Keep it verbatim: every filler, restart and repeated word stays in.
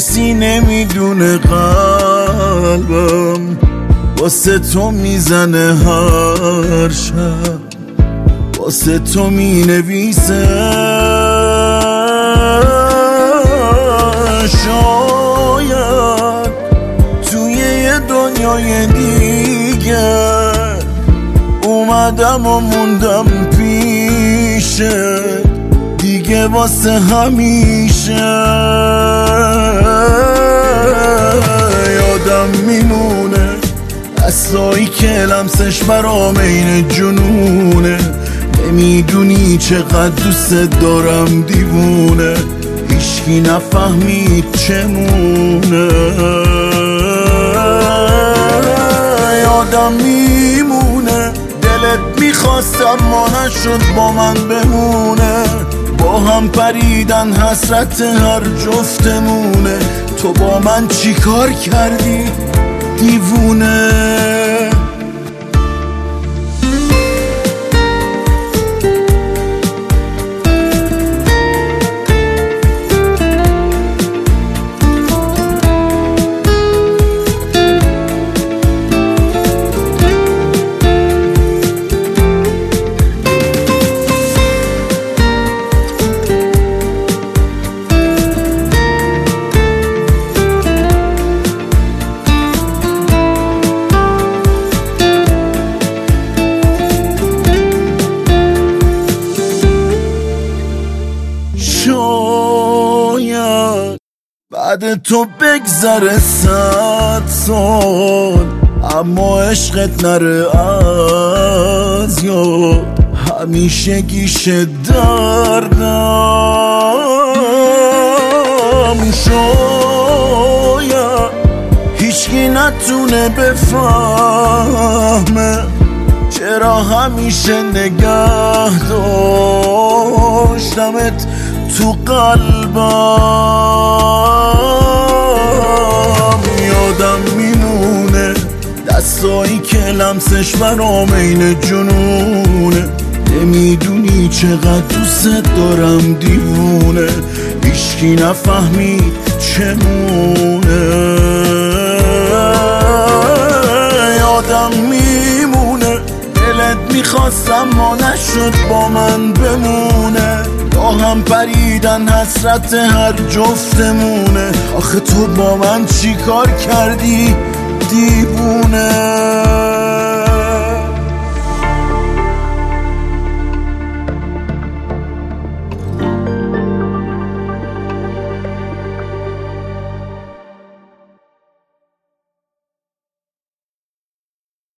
کسی نمیدونه قلبم واسه تو میزنه هر شب، واسه تو مینویسه. شاید توی یه دنیای دیگه اومدم و موندم پیشه دیگه واسه همیشه. یادم میمونه دستایی که لمسش برام این جنونه. نمیدونی چقدر دوست دارم دیوونه، هیچکی نفهمید چمونه. یادم میمونه دلت میخواست اما نشد با من بمونه. با هم پریدن حسرت هر جفتمونه. تو با من چی کار کردی دیوونه؟ شاید بعد تو بگذره صد سال اما عشقت نره از یاد. همیشه گیشه دردم شاید هیچکی نتونه بفهمه چرا همیشه نگه داشتمت تو قلبم. یادم میمونه دستایی که لمسش برام این جنونه. نمیدونی چقدر دوست دارم دیوونه، هیچکی نفهمید چمونه. یادم میمونه دلت میخواست اما نشد با من بمونه. با هم پریدن حسرت هر جفتمونه. آخه تو با من چی کار کردی دیوونه؟